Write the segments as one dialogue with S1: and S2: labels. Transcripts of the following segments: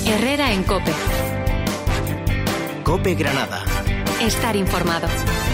S1: Herrera en COPE.
S2: COPE Granada.
S1: Estar informado.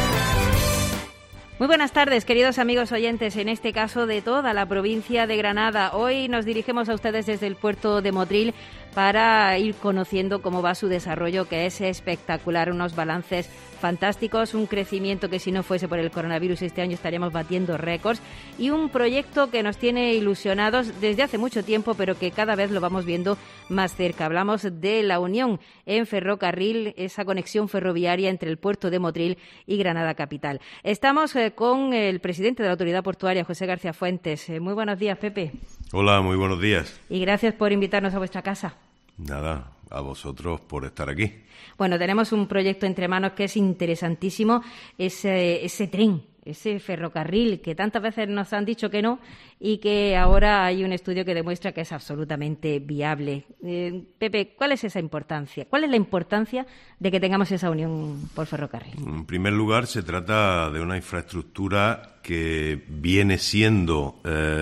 S3: Muy buenas tardes, queridos amigos oyentes, en este caso de toda la provincia de Granada. Hoy nos dirigimos a ustedes desde el puerto de Motril para ir conociendo cómo va su desarrollo, que es espectacular, unos balances fantásticos, un crecimiento que si no fuese por el coronavirus este año estaríamos batiendo récords, y un proyecto que nos tiene ilusionados desde hace mucho tiempo, pero que cada vez lo vamos viendo más cerca. Hablamos de la unión en ferrocarril, esa conexión ferroviaria entre el puerto de Motril y Granada capital. Estamos con el presidente de la Autoridad Portuaria, José García Fuentes. Muy buenos días, Pepe.
S4: Hola, muy buenos días.
S3: Y gracias por invitarnos a vuestra casa.
S4: Nada, a vosotros por estar aquí.
S3: Bueno, tenemos un proyecto entre manos que es interesantísimo, ese tren, ese ferrocarril que tantas veces nos han dicho que no y que ahora hay un estudio que demuestra que es absolutamente viable. Pepe, ¿cuál es esa importancia? ¿Cuál es la importancia de que tengamos esa unión por ferrocarril? En
S4: primer lugar, se trata de una infraestructura que viene siendo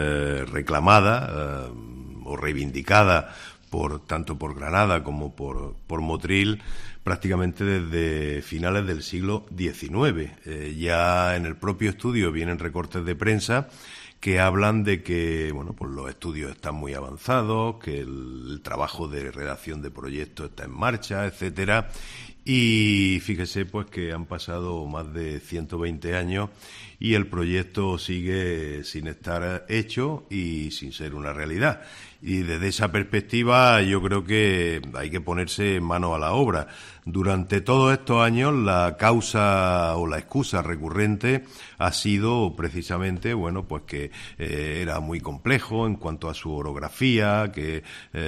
S4: reclamada o reivindicada tanto por Granada como por Motril prácticamente desde finales del siglo XIX. Ya en el propio estudio vienen recortes de prensa que hablan de que pues los estudios están muy avanzados, que el trabajo de redacción de proyectos está en marcha, etcétera. Y fíjese pues que han pasado más de 120 años y el proyecto sigue sin estar hecho y sin ser una realidad. Y desde esa perspectiva yo creo que hay que ponerse mano a la obra. Durante todos estos años la causa o la excusa recurrente ha sido precisamente pues que era muy complejo en cuanto a su orografía, que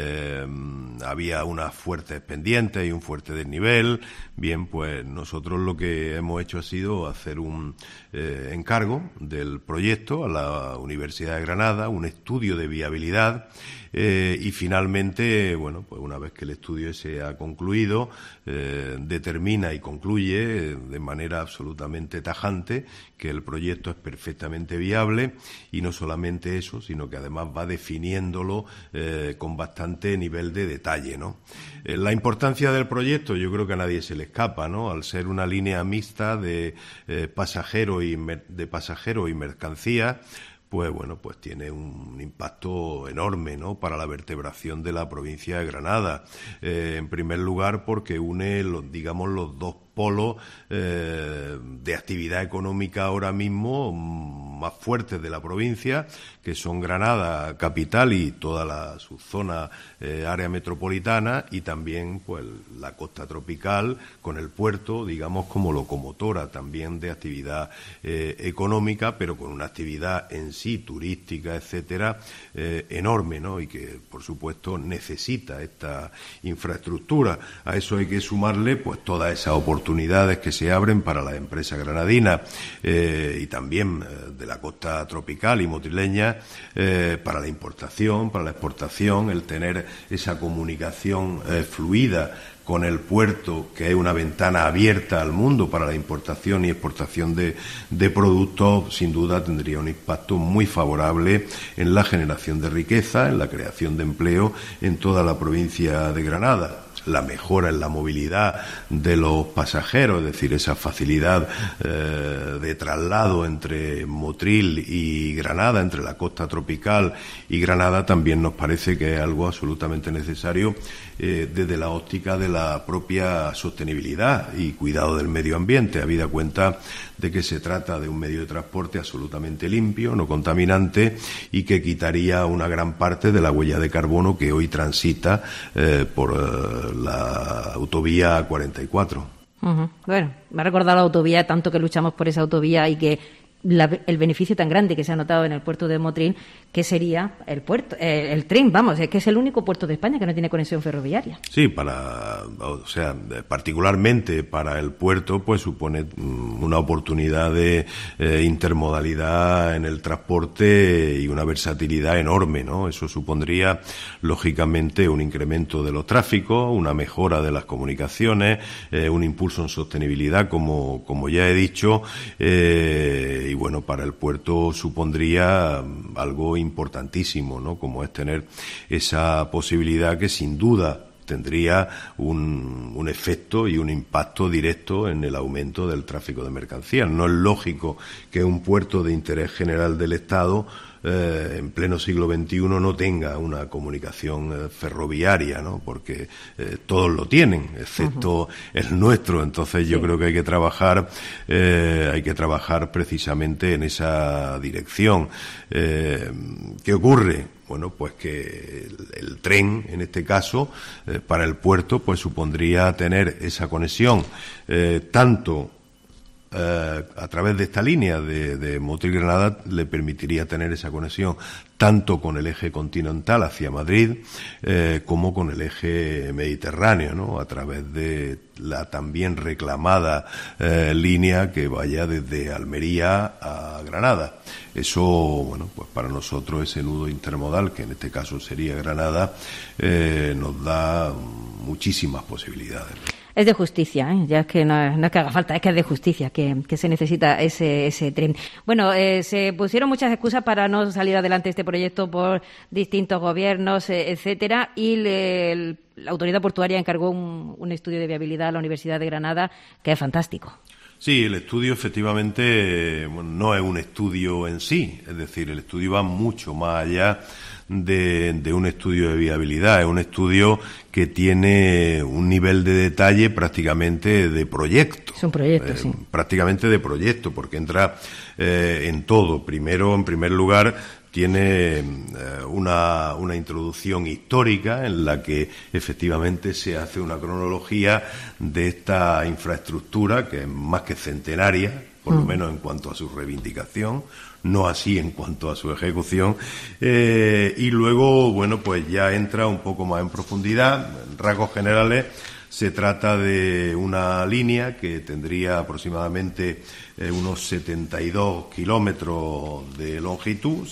S4: había unas fuertes pendientes y un fuerte desnivel. Bien, pues nosotros lo que hemos hecho ha sido hacer un encargo del proyecto a la Universidad de Granada, un estudio de viabilidad. Y finalmente, pues una vez que el estudio se ha concluido, determina y concluye de manera absolutamente tajante que el proyecto es perfectamente viable, y no solamente eso, sino que además va definiéndolo con bastante nivel de detalle, ¿no? La importancia del proyecto yo creo que a nadie se le escapa, ¿no? Al ser una línea mixta de pasajeros y mercancías, pues tiene un impacto enorme, ¿no?, para la vertebración de la provincia de Granada. En primer lugar, porque une los dos polos de actividad económica ahora mismo más fuertes de la provincia, que son Granada capital y toda la subzona área metropolitana, y también pues la costa tropical con el puerto, digamos, como locomotora también de actividad económica, pero con una actividad en sí turística, etcétera, enorme, ¿no? Y que por supuesto necesita esta infraestructura. A eso hay que sumarle pues todas esas oportunidades que se abren para las empresas granadinas y también de la costa tropical y motrileña, para la importación, para la exportación, el tener esa comunicación fluida con el puerto, que es una ventana abierta al mundo para la importación y exportación de productos, sin duda tendría un impacto muy favorable en la generación de riqueza, en la creación de empleo en toda la provincia de Granada. La mejora en la movilidad de los pasajeros, es decir, esa facilidad de traslado entre Motril y Granada, entre la costa tropical y Granada, también nos parece que es algo absolutamente necesario desde la óptica de la propia sostenibilidad y cuidado del medio ambiente, habida cuenta de que se trata de un medio de transporte absolutamente limpio, no contaminante, y que quitaría una gran parte de la huella de carbono que hoy transita por la autovía 44.
S3: Bueno, me ha recordado la autovía, tanto que luchamos por esa autovía y que el beneficio tan grande que se ha notado en el puerto de Motril, que sería el tren, vamos, es que es el único puerto de España que no tiene conexión ferroviaria.
S4: Sí, particularmente para el puerto, pues supone una oportunidad de intermodalidad en el transporte y una versatilidad enorme, ¿no? Eso supondría, lógicamente, un incremento de los tráficos, una mejora de las comunicaciones, un impulso en sostenibilidad, como ya he dicho, y bueno, para el puerto supondría algo importantísimo, ¿no?, como es tener esa posibilidad que sin duda tendría un efecto y un impacto directo en el aumento del tráfico de mercancías. No es lógico que un puerto de interés general del Estado en pleno siglo XXI no tenga una comunicación ferroviaria, ¿no? Porque todos lo tienen, excepto el nuestro. Entonces yo creo que hay que trabajar precisamente en esa dirección. ¿Qué ocurre? Bueno, pues que el tren, en este caso, para el puerto, pues supondría tener esa conexión tanto a través de esta línea de Motril-Granada, le permitiría tener esa conexión tanto con el eje continental hacia Madrid como con el eje mediterráneo, ¿no? A través de la también reclamada línea que vaya desde Almería a Granada. Eso, bueno, pues para nosotros ese nudo intermodal, que en este caso sería Granada, nos da muchísimas posibilidades.
S3: Es de justicia, ¿eh? Ya es que no es que haga falta, es que es de justicia que se necesita ese tren. Bueno, se pusieron muchas excusas para no salir adelante este proyecto por distintos gobiernos, etcétera, y la autoridad portuaria encargó un estudio de viabilidad a la Universidad de Granada, que es fantástico.
S4: Sí, el estudio efectivamente no es un estudio en sí, es decir, el estudio va mucho más allá de un estudio de viabilidad, es un estudio que tiene un nivel de detalle prácticamente de proyecto.
S3: Es un proyecto, sí.
S4: Prácticamente de proyecto, porque entra en todo. Primero, en primer lugar, tiene una introducción histórica en la que efectivamente se hace una cronología de esta infraestructura que es más que centenaria, por lo menos en cuanto a su reivindicación, no así en cuanto a su ejecución, y luego, bueno, pues ya entra un poco más en profundidad. En rasgos generales, se trata de una línea que tendría aproximadamente unos 72 kilómetros de longitud,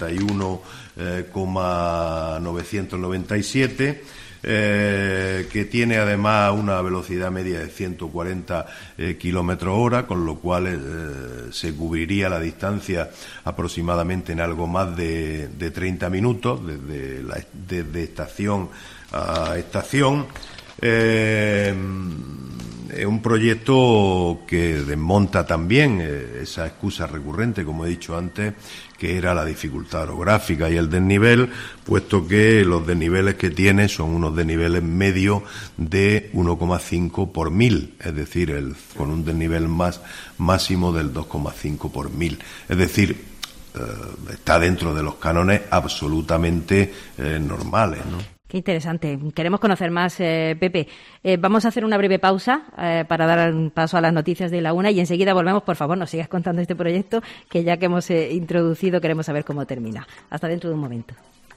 S4: 71,997, que tiene además una velocidad media de 140 kilómetros hora, con lo cual se cubriría la distancia aproximadamente en algo más de 30 minutos desde estación a estación. Es un proyecto que desmonta también esa excusa recurrente, como he dicho antes, que era la dificultad orográfica y el desnivel, puesto que los desniveles que tiene son unos desniveles medios de 1,5 por 1000, es decir, con un desnivel máximo del 2,5 por 1000. Es decir, está dentro de los cánones absolutamente normales, ¿no?
S3: Qué interesante. Queremos conocer más, Pepe. Vamos a hacer una breve pausa para dar paso a las noticias de la 1 y enseguida volvemos. Por favor, nos sigas contando este proyecto que ya que hemos introducido queremos saber cómo termina. Hasta dentro de un momento.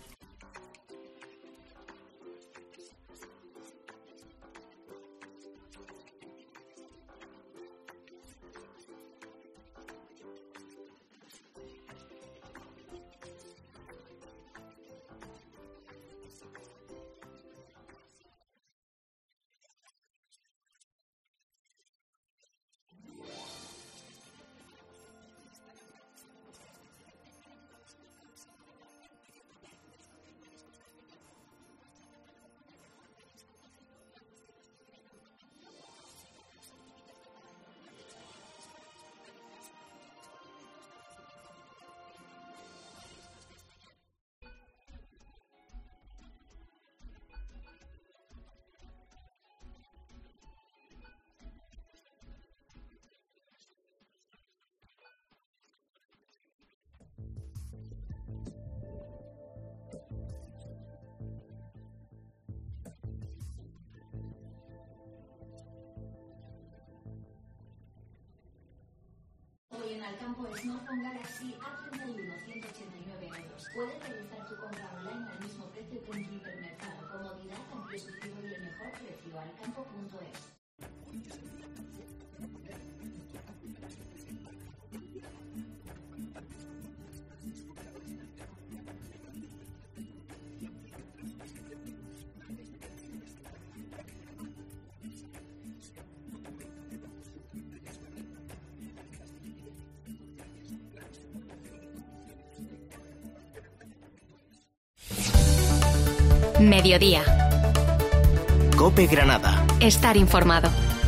S2: En Alcampo Smartphone Galaxy A31 189 euros. Puedes realizar tu compra online al mismo precio que en tu hipermercado. Comodidad, amplio surtido y el mejor precio. Alcampo.es.
S1: Mediodía.
S5: COPE Granada.
S1: Estar informado.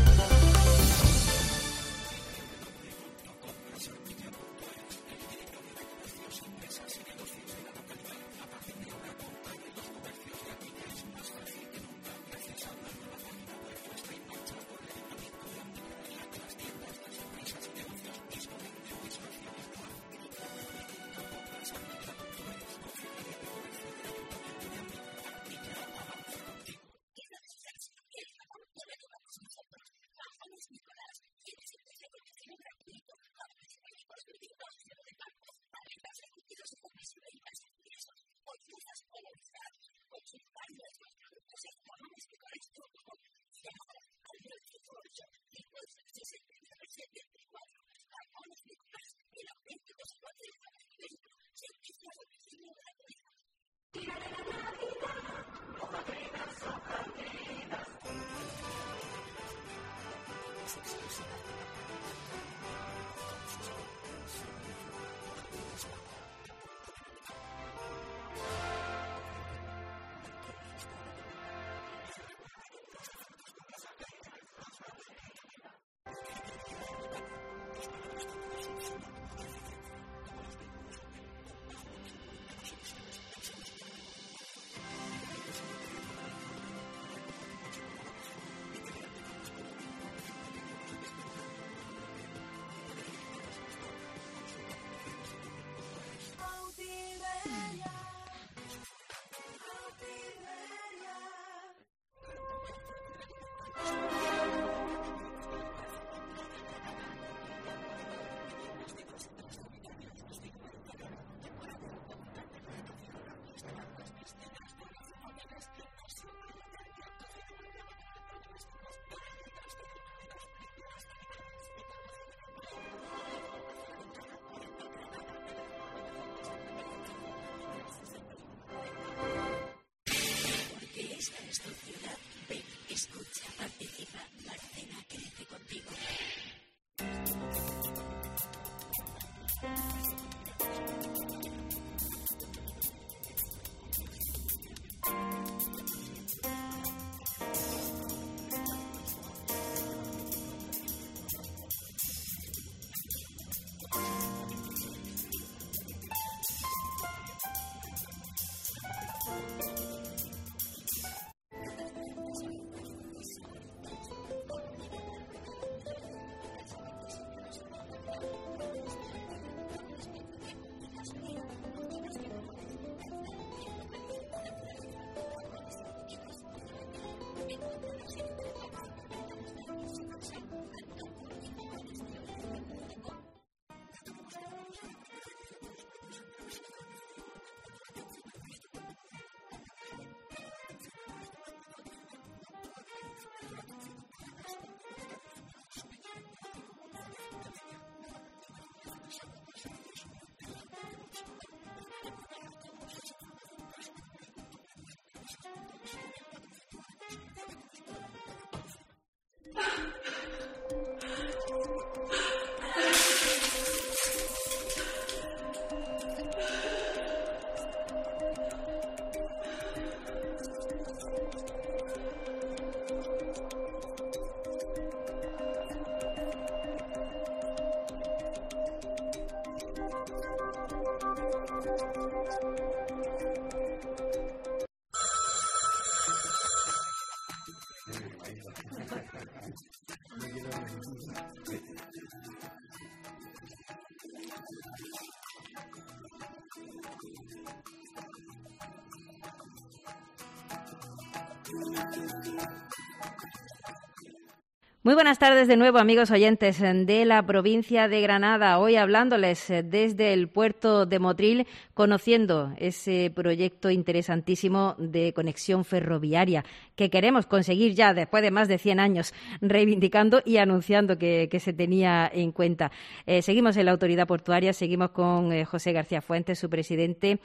S3: Muy buenas tardes de nuevo, amigos oyentes de la provincia de Granada. Hoy hablándoles desde el puerto de Motril, conociendo ese proyecto interesantísimo de conexión ferroviaria que queremos conseguir ya después de más de 100 años, reivindicando y anunciando que se tenía en cuenta. Seguimos en la autoridad portuaria, seguimos con José García Fuentes, su presidente.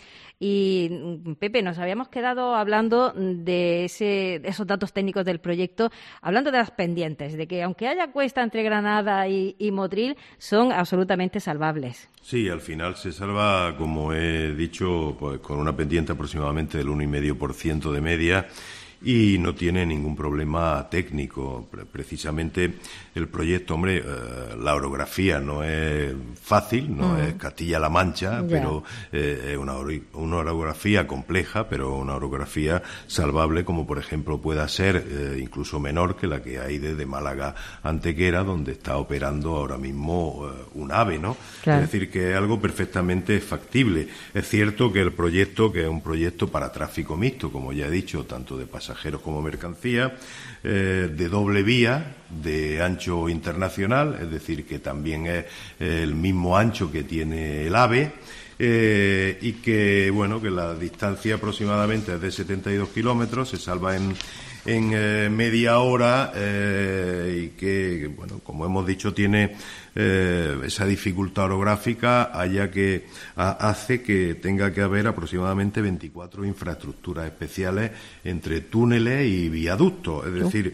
S3: Y, Pepe, nos habíamos quedado hablando de esos datos técnicos del proyecto, hablando de las pendientes, de que aunque haya cuesta entre Granada y Motril, son absolutamente salvables.
S4: Sí, al final se salva, como he dicho, pues, con una pendiente aproximadamente del 1,5% de media, y no tiene ningún problema técnico. Precisamente el proyecto, hombre, la orografía no es fácil, no es Castilla-La Mancha, pero es una orografía compleja, pero una orografía salvable, como por ejemplo pueda ser incluso menor que la que hay desde Málaga a Antequera, donde está operando ahora mismo un AVE, ¿no?
S3: Claro.
S4: Es decir, que es algo perfectamente factible. Es cierto que el proyecto, que es un proyecto para tráfico mixto, como ya he dicho, tanto de pasajeros como mercancías, de doble vía, de ancho internacional, es decir, que también es el mismo ancho que tiene el AVE, y que, bueno, que la distancia aproximadamente es de 72 kilómetros, se salva en media hora, y que, bueno, como hemos dicho, tiene esa dificultad orográfica, hace que tenga que haber aproximadamente 24 infraestructuras especiales entre túneles y viaductos. Es decir,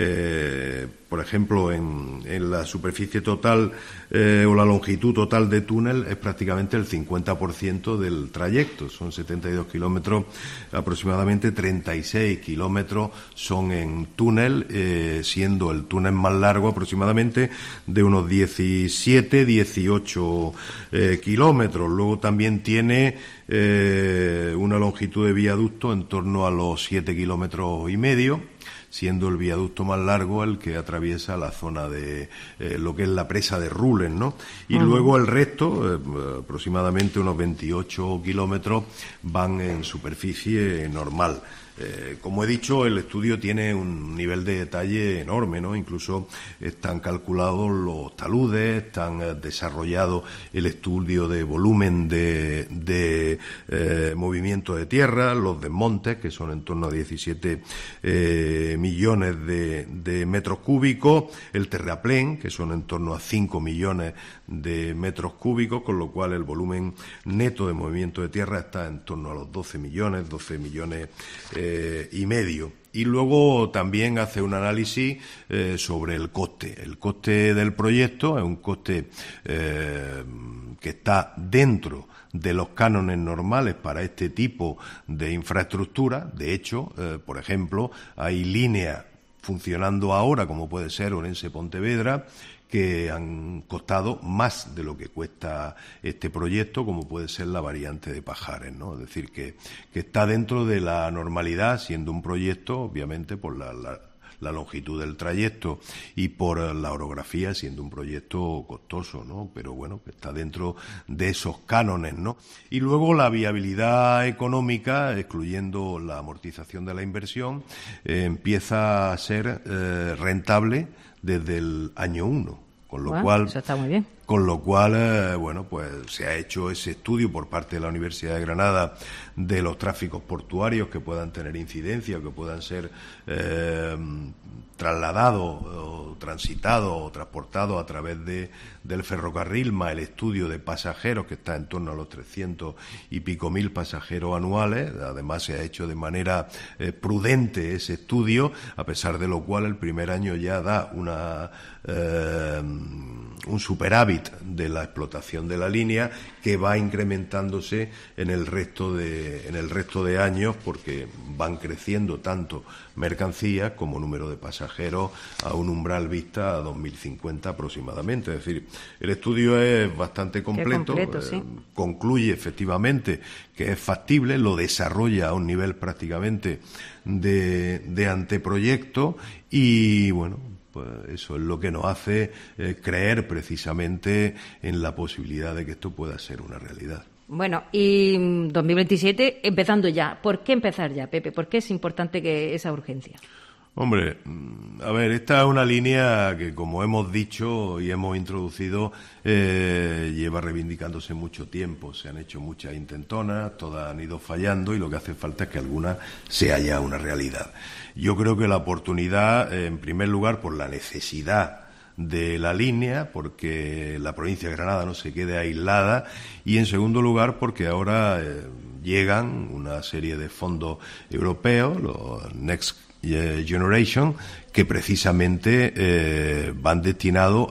S4: por ejemplo, en la superficie total o la longitud total de túnel es prácticamente el 50% del trayecto. Son 72 kilómetros, aproximadamente 36 kilómetros son en túnel, siendo el túnel más largo aproximadamente de unos 17, 18 kilómetros. Luego también tiene una longitud de viaducto en torno a los 7 kilómetros y medio, siendo el viaducto más largo el que atraviesa la zona de lo que es la presa de Rules, ¿no? Y luego el resto, aproximadamente unos 28 kilómetros, van en superficie normal. Como he dicho, el estudio tiene un nivel de detalle enorme, ¿no? Incluso están calculados los taludes, están desarrollado el estudio de volumen de movimiento de tierra, los desmontes, que son en torno a 17 millones de metros cúbicos, el terraplén, que son en torno a 5 millones de metros cúbicos, con lo cual el volumen neto de movimiento de tierra está en torno a los 12 millones y medio. Y luego también hace un análisis sobre el coste. El coste del proyecto es un coste que está dentro de los cánones normales para este tipo de infraestructura. De hecho, por ejemplo, hay líneas funcionando ahora, como puede ser Orense-Pontevedra, que han costado más de lo que cuesta este proyecto, como puede ser la variante de Pajares, ¿no? Es decir, que está dentro de la normalidad, siendo un proyecto, obviamente, por la longitud del trayecto y por la orografía, siendo un proyecto costoso, ¿no? Pero bueno, que está dentro de esos cánones, ¿no? Y luego la viabilidad económica, excluyendo la amortización de la inversión, empieza a ser rentable desde el año 1, con lo cual
S3: eso está muy bien.
S4: Con lo cual, bueno, pues se ha hecho ese estudio por parte de la Universidad de Granada de los tráficos portuarios que puedan tener incidencia o que puedan ser trasladados o transitados o transportados a través del ferrocarril, más el estudio de pasajeros, que está en torno a los 300 y pico mil pasajeros anuales. Además, se ha hecho de manera prudente ese estudio, a pesar de lo cual el primer año ya da un superávit de la explotación de la línea, que va incrementándose en el resto de años, porque van creciendo tanto mercancías como número de pasajeros a un umbral vista a 2050 aproximadamente. Es decir, el estudio es bastante completo,
S3: sí.
S4: Concluye efectivamente que es factible, lo desarrolla a un nivel prácticamente de anteproyecto y, bueno, pues eso es lo que nos hace creer precisamente en la posibilidad de que esto pueda ser una realidad.
S3: Bueno, y 2027 empezando ya. ¿Por qué empezar ya, Pepe? ¿Por qué es importante que esa urgencia?
S4: Hombre, a ver, esta es una línea que, como hemos dicho y hemos introducido, lleva reivindicándose mucho tiempo. Se han hecho muchas intentonas, todas han ido fallando y lo que hace falta es que alguna sea ya una realidad. Yo creo que la oportunidad, en primer lugar, por la necesidad de la línea, porque la provincia de Granada no se quede aislada, y en segundo lugar porque ahora llegan una serie de fondos europeos, los Next Generation, que precisamente van destinados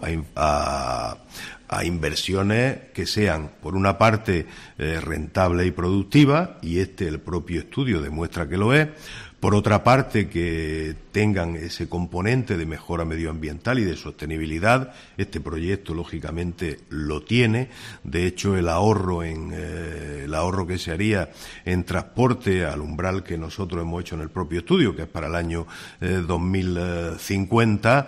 S4: a inversiones que sean, por una parte, rentables y productivas, y el propio estudio demuestra que lo es. Por otra parte, que tengan ese componente de mejora medioambiental y de sostenibilidad. Este proyecto, lógicamente, lo tiene. De hecho, el ahorro que se haría en transporte al umbral que nosotros hemos hecho en el propio estudio, que es para el año 2050,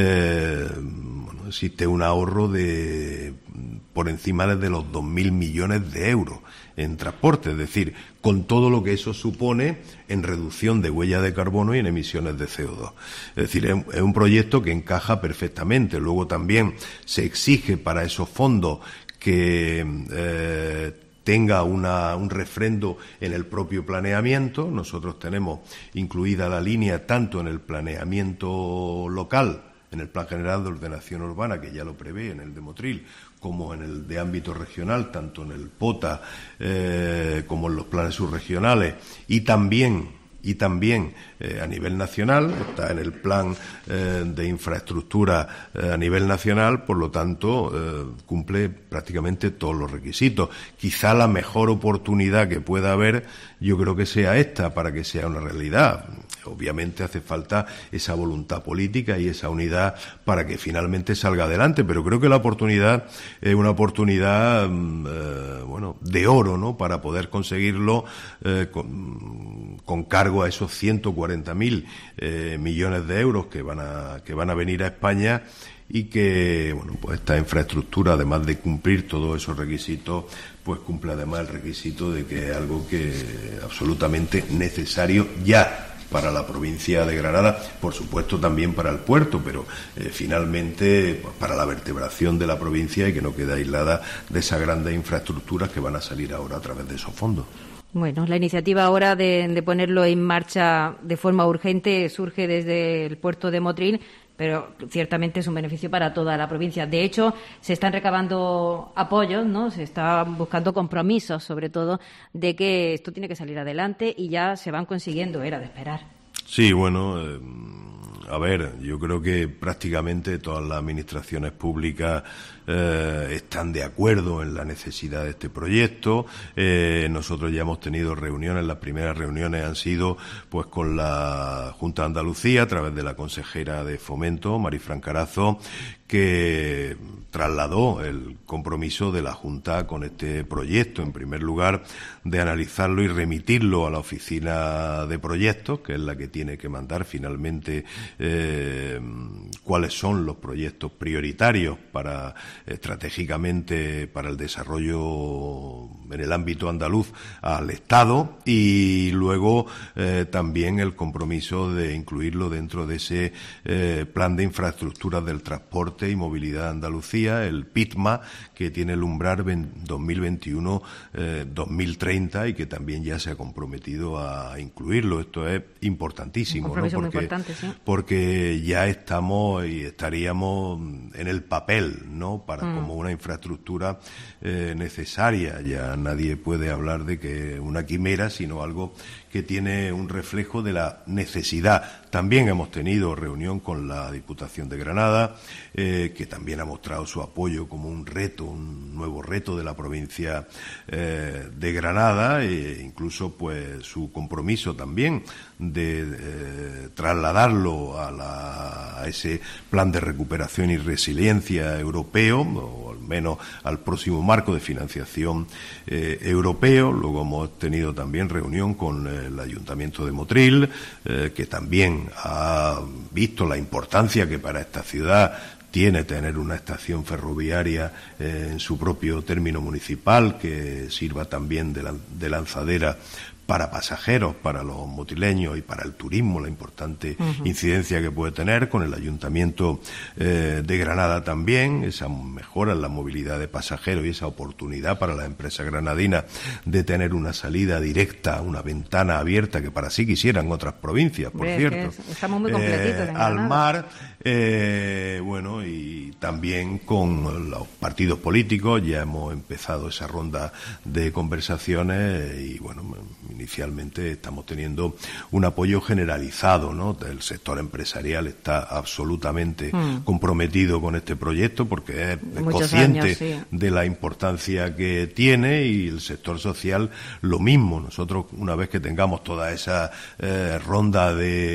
S4: existe un ahorro de por encima de los 2.000 millones de euros en transporte, es decir, con todo lo que eso supone en reducción de huella de carbono y en emisiones de CO2. Es decir, es un proyecto que encaja perfectamente. Luego también se exige para esos fondos que tenga un refrendo en el propio planeamiento. Nosotros tenemos incluida la línea tanto en el planeamiento local, en el Plan General de Ordenación Urbana, que ya lo prevé en el de Motril, como en el de ámbito regional, tanto en el POTA como en los planes subregionales, y también a nivel nacional, está en el plan de infraestructura a nivel nacional, por lo tanto cumple prácticamente todos los requisitos. Quizá la mejor oportunidad que pueda haber, yo creo que sea esta para que sea una realidad. Obviamente hace falta esa voluntad política y esa unidad para que finalmente salga adelante, pero creo que la oportunidad es una oportunidad de oro, ¿no?, para poder conseguirlo con cargo a esos 140.000 millones de euros que van a venir a España, y que pues esta infraestructura, además de cumplir todos esos requisitos, pues cumple además el requisito de que es algo que es absolutamente necesario ya para la provincia de Granada, por supuesto también para el puerto, pero finalmente pues, para la vertebración de la provincia, y que no quede aislada de esas grandes infraestructuras que van a salir ahora a través de esos fondos.
S3: Bueno, la iniciativa ahora de ponerlo en marcha de forma urgente surge desde el puerto de Motril, pero ciertamente es un beneficio para toda la provincia. De hecho, se están recabando apoyos, ¿no? Se están buscando compromisos, sobre todo, de que esto tiene que salir adelante, y ya se van consiguiendo, era de esperar.
S4: Sí, bueno, a ver, yo creo que prácticamente todas las administraciones públicas están de acuerdo en la necesidad de este proyecto. Nosotros ya hemos tenido reuniones, las primeras reuniones han sido pues con la Junta de Andalucía a través de la consejera de Fomento, Marifran Carazo, que trasladó el compromiso de la Junta con este proyecto, en primer lugar, de analizarlo y remitirlo a la oficina de proyectos, que es la que tiene que mandar finalmente cuáles son los proyectos prioritarios estratégicamente para el desarrollo en el ámbito andaluz al Estado, y luego también el compromiso de incluirlo dentro de ese plan de infraestructuras del transporte y movilidad de Andalucía, el PITMA, que tiene el umbral 2021-2030 y que también ya se ha comprometido a incluirlo. Esto es importantísimo, ¿no?
S3: Muy importante, sí.
S4: Porque ya estamos y estaríamos en el papel, ¿no?, para como una infraestructura necesaria. Ya nadie puede hablar de que una quimera, sino algo que tiene un reflejo de la necesidad. También hemos tenido reunión con la Diputación de Granada, que también ha mostrado su apoyo como un reto, un nuevo reto de la provincia de Granada, e incluso pues su compromiso también de trasladarlo a ese plan de recuperación y resiliencia europeo, o al menos al próximo marco de financiación europeo. Luego hemos tenido también reunión con el Ayuntamiento de Motril, que también ha visto la importancia que para esta ciudad tiene tener una estación ferroviaria en su propio término municipal, que sirva también de lanzadera para pasajeros, para los motrileños y para el turismo, la importante incidencia que puede tener. Con el Ayuntamiento de Granada también, esa mejora en la movilidad de pasajeros y esa oportunidad para las empresas granadinas de tener una salida directa, una ventana abierta, que para sí quisieran otras provincias, por cierto.
S3: Estamos muy completitos en
S4: al
S3: Granada.
S4: mar, bueno, y también con los partidos políticos ya hemos empezado esa ronda de conversaciones, y bueno, inicialmente estamos teniendo un apoyo generalizado, ¿no? El sector empresarial está absolutamente comprometido con este proyecto porque es consciente de la importancia que tiene, y el sector social lo mismo. Nosotros, una vez que tengamos toda esa ronda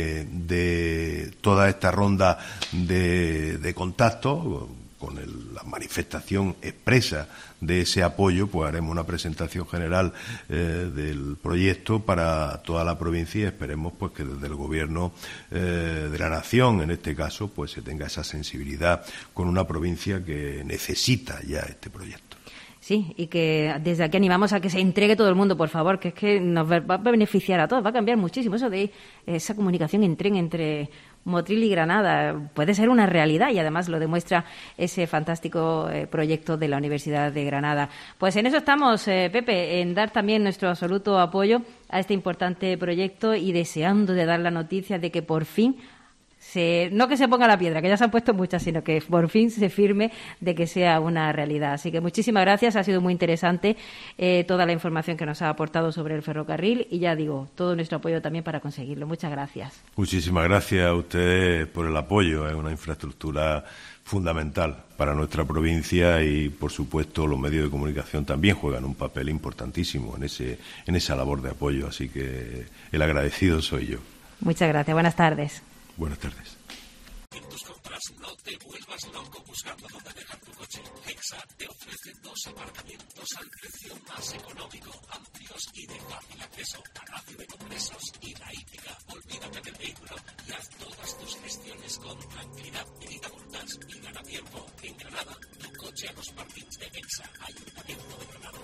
S4: toda esta ronda de contacto con la manifestación expresa de ese apoyo, pues haremos una presentación general del proyecto para toda la provincia, y esperemos pues que desde el Gobierno de la Nación, en este caso, pues se tenga esa sensibilidad con una provincia que necesita ya este proyecto.
S3: Sí, y que desde aquí animamos a que se entregue todo el mundo, por favor, que es que nos va a beneficiar a todos, va a cambiar muchísimo eso de esa comunicación en tren entre Motril y Granada. Puede ser una realidad, y además lo demuestra ese fantástico proyecto de la Universidad de Granada. Pues en eso estamos, Pepe, en dar también nuestro absoluto apoyo a este importante proyecto, y deseando de dar la noticia de que por fin no que se ponga la piedra, que ya se han puesto muchas, sino que por fin se firme de que sea una realidad. Así que muchísimas gracias, ha sido muy interesante toda la información que nos ha aportado sobre el ferrocarril, y ya digo, todo nuestro apoyo también para conseguirlo. Muchas gracias.
S4: Muchísimas gracias a ustedes por el apoyo. Es una infraestructura fundamental para nuestra provincia, y por supuesto los medios de comunicación también juegan un papel importantísimo en esa labor de apoyo, así que el agradecido soy yo.
S3: Muchas gracias, buenas tardes.
S4: Buenas tardes.
S5: En tus compras no te vuelvas loco buscando dónde dejar tu coche. Exa te ofrece 2 aparcamientos al precio más económico, amplios y de fácil acceso. Palacio de Congresos y la hípica. Olvídate del vehículo y haz todas tus gestiones con tranquilidad. Evita multas y gana tiempo. En Granada, tu coche a los parkings de Exa, Ayuntamiento de Granada.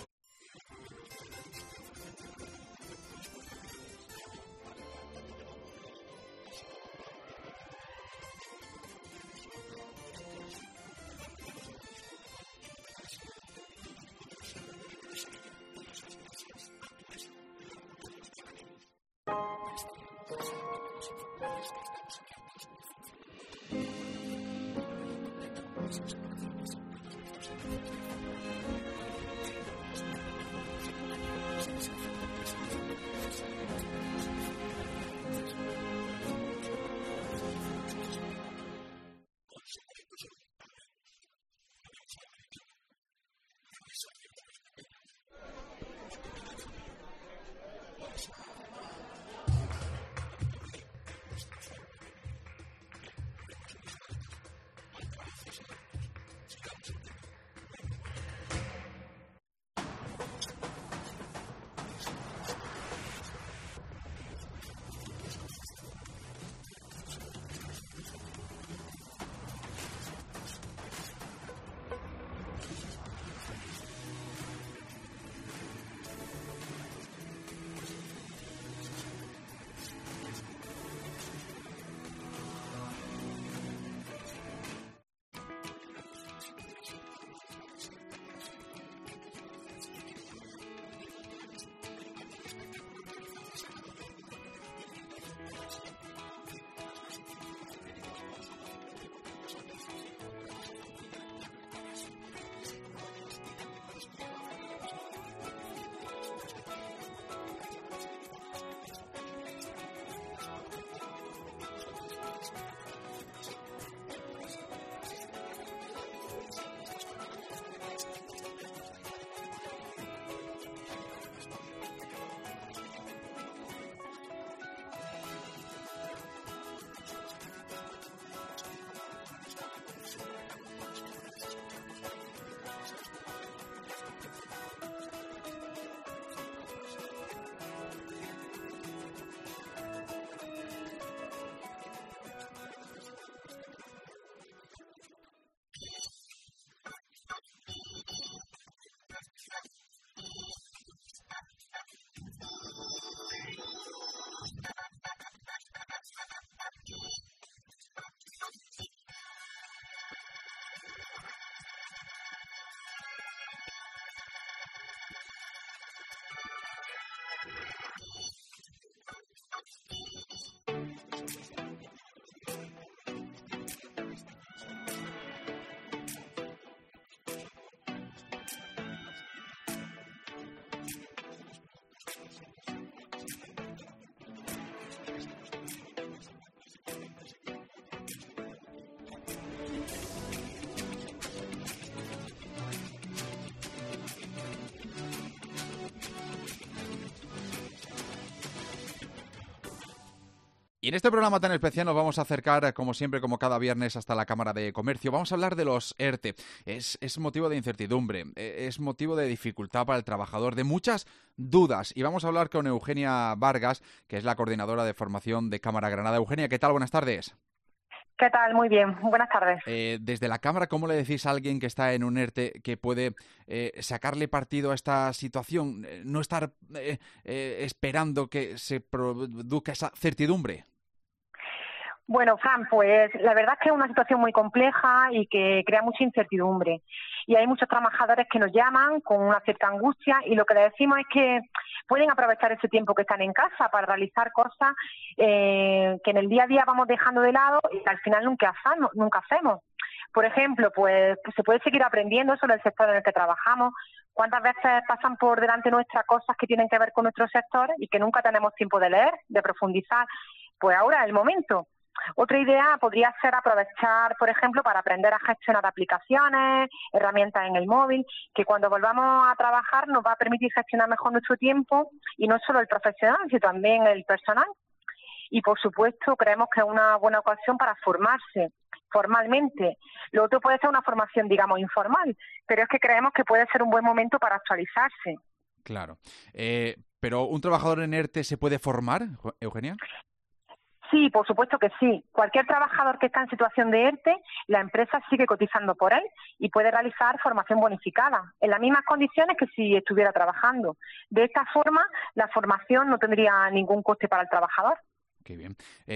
S6: Y en este programa tan especial nos vamos a acercar, como siempre, como cada viernes, hasta la Cámara de Comercio. Vamos a hablar de los ERTE. Es motivo de incertidumbre, es motivo de dificultad para el trabajador, de muchas dudas. Y vamos a hablar con Eugenia Vargas, que es la coordinadora de formación de Cámara Granada. Eugenia, ¿qué tal? Buenas tardes.
S7: ¿Qué tal? Muy bien. Buenas tardes.
S6: Desde la Cámara, ¿cómo le decís a alguien que está en un ERTE que puede sacarle partido a esta situación? No estar esperando que se produzca esa certidumbre.
S7: Bueno, Fran, pues la verdad es que es una situación muy compleja y que crea mucha incertidumbre. Y hay muchos trabajadores que nos llaman con una cierta angustia y lo que les decimos es que pueden aprovechar ese tiempo que están en casa para realizar cosas que en el día a día vamos dejando de lado y que al final nunca hacemos. Por ejemplo, pues se puede seguir aprendiendo sobre el sector en el que trabajamos. ¿Cuántas veces pasan por delante nuestras cosas que tienen que ver con nuestro sector y que nunca tenemos tiempo de leer, de profundizar? Pues ahora es el momento. Otra idea podría ser aprovechar, por ejemplo, para aprender a gestionar aplicaciones, herramientas en el móvil, que cuando volvamos a trabajar nos va a permitir gestionar mejor nuestro tiempo y no solo el profesional, sino también el personal. Y, por supuesto, creemos que es una buena ocasión para formarse formalmente. Lo otro puede ser una formación, digamos, informal, pero es que creemos que puede ser un buen momento para actualizarse.
S6: Claro. ¿Pero un trabajador en ERTE se puede formar, Eugenia?
S7: Sí, por supuesto que sí. Cualquier trabajador que está en situación de ERTE, la empresa sigue cotizando por él y puede realizar formación bonificada, en las mismas condiciones que si estuviera trabajando. De esta forma, la formación no tendría ningún coste para el trabajador.
S6: Qué bien.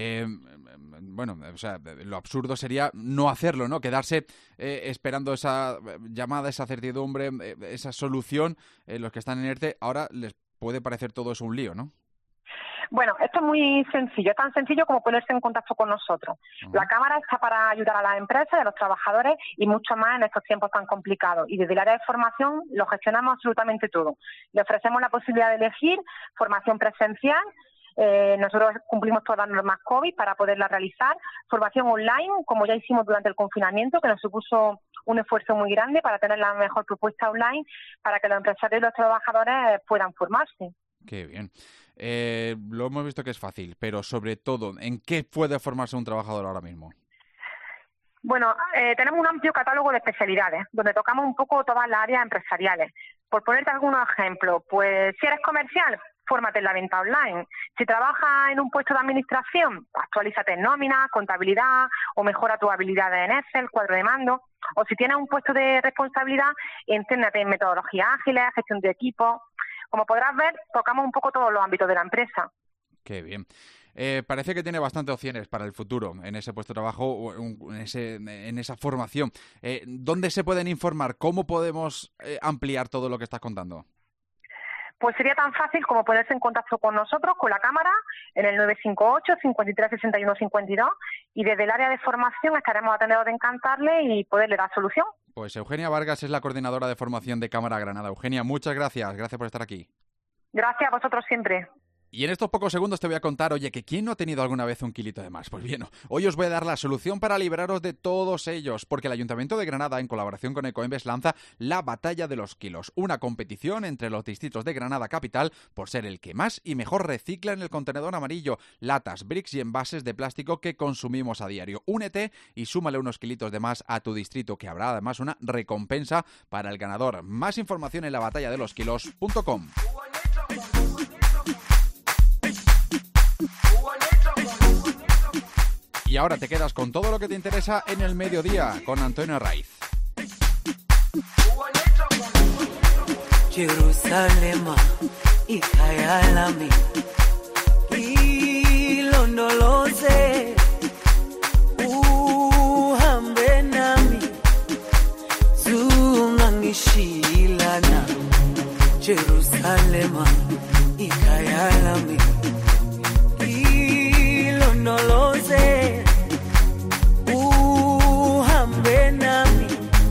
S6: Bueno, o sea, lo absurdo sería no hacerlo, ¿no? Quedarse esperando esa llamada, esa certidumbre, esa solución. Los que están en ERTE, ahora les puede parecer todo eso un lío, ¿no?
S7: Bueno, esto es muy sencillo, es tan sencillo como ponerse en contacto con nosotros. La Cámara está para ayudar a las empresas y a los trabajadores y mucho más en estos tiempos tan complicados. Y desde el área de formación lo gestionamos absolutamente todo. Le ofrecemos la posibilidad de elegir formación presencial. Nosotros cumplimos todas las normas COVID para poderla realizar. Formación online, como ya hicimos durante el confinamiento, que nos supuso un esfuerzo muy grande para tener la mejor propuesta online para que los empresarios y los trabajadores puedan formarse.
S6: Qué bien. Lo hemos visto que es fácil, pero sobre todo, ¿en qué puede formarse un trabajador ahora mismo?
S7: Bueno, tenemos un amplio catálogo de especialidades, donde tocamos un poco todas las áreas empresariales. Por ponerte algunos ejemplos, pues si eres comercial, fórmate en la venta online. Si trabajas en un puesto de administración, actualízate en nómina, contabilidad o mejora tus habilidades en Excel, cuadro de mando. O si tienes un puesto de responsabilidad, entrénate en metodologías ágiles, gestión de equipos. Como podrás ver, tocamos un poco todos los ámbitos de la empresa.
S6: Qué bien. Parece que tiene bastantes opciones para el futuro en ese puesto de trabajo o en esa formación. ¿Dónde se pueden informar? ¿Cómo podemos ampliar todo lo que estás contando?
S7: Pues sería tan fácil como ponerse en contacto con nosotros, con la Cámara, en el 958 53 61 52 y desde el área de formación estaremos atendidos de encantarle y poderle dar solución.
S6: Pues Eugenia Vargas es la coordinadora de formación de Cámara Granada. Eugenia, muchas gracias. Gracias por estar aquí.
S7: Gracias a vosotros siempre.
S6: Y en estos pocos segundos te voy a contar, oye, que ¿quién no ha tenido alguna vez un kilito de más? Pues bien, hoy os voy a dar la solución para liberaros de todos ellos, porque el Ayuntamiento de Granada, en colaboración con Ecoembes, lanza la Batalla de los Kilos, una competición entre los distritos de Granada Capital por ser el que más y mejor recicla en el contenedor amarillo, latas, bricks y envases de plástico que consumimos a diario. Únete y súmale unos kilitos de más a tu distrito, que habrá además una recompensa para el ganador. Más información en labatalladeloskilos.com. Y ahora te quedas con todo lo que te interesa en el mediodía con Antonio Raiz.
S8: Jerusalema ikhaya lami ilondoloze uhambe nami zungangishilana Jerusalema ikhaya lami ilondoloze uhambe nami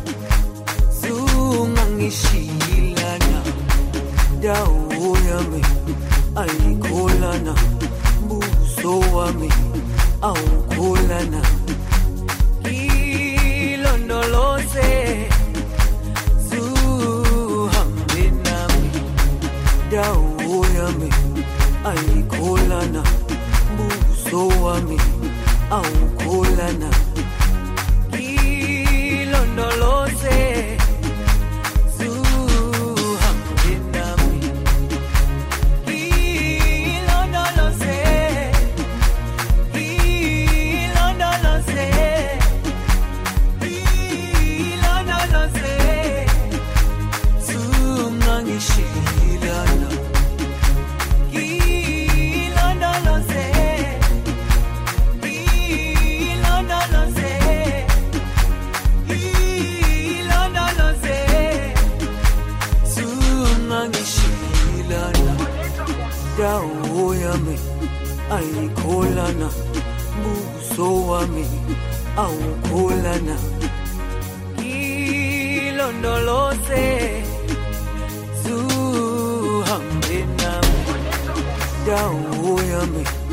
S8: zungangishilana dawo yami ayikholana buso wami awukholana ilondoloze zuhambe nami dawo yami ayikholana buso buso wami awukholana ilondoloze zuhambe nami ilondoloze ilondoloze ilondoloze zungangishilana dawo yami ayikholana buso wami awukholana ilondoloze zuhambe nami dawo yami